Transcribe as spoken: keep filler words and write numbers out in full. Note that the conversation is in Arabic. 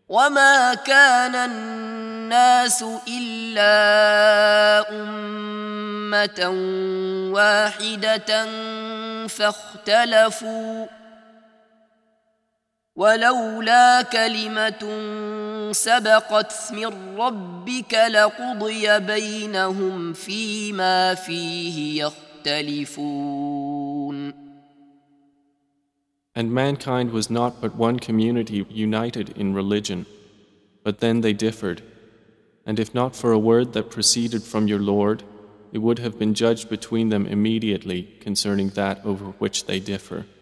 وما كان الناس إلا أمة واحدة فاختلفوا ولولا كلمة سبقت من ربك لقضي بينهم فيما فيه يختلفون. And mankind was not but one community united in religion, but then they differed. And if not for a word that proceeded from your Lord, it would have been judged between them immediately concerning that over which they differ.